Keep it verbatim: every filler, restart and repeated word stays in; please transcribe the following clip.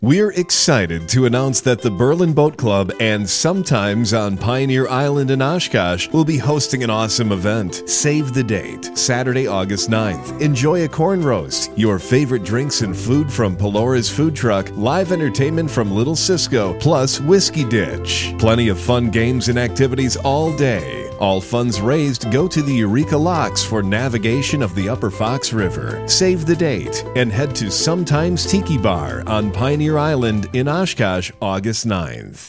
We're excited to announce that the Berlin Boat Club and Sometimes on Pioneer Island in Oshkosh will be hosting an awesome event. Save the date, Saturday, August ninth. Enjoy a corn roast, your favorite drinks and food from Pelora's food truck, live entertainment from Little Cisco, plus Whiskey Ditch. Plenty of fun games and activities all day. All funds raised go to the Eureka Locks for navigation of the Upper Fox River. Save the date and head to Sometimes Tiki Bar on Pioneer Island in Oshkosh, August ninth.